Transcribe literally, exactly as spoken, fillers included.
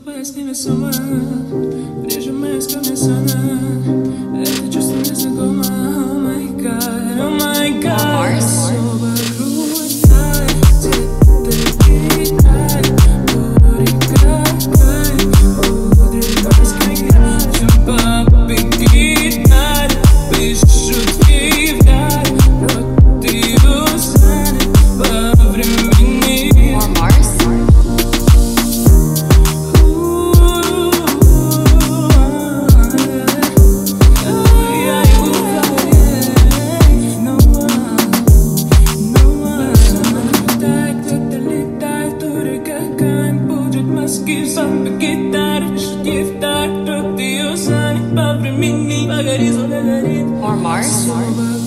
поясни мне сама, прижимаясь ко мне sana. Это чувство мне знакомо. Oh my god, oh my god. Особо крутой, где ты летай, бури какай, бури раскрой, папы гитар, пишут и вдаль, рот и устанет во времени. Папы гитары, пишут и вдаль, рот и устанет во времени. Погори, золото горит. More Mars.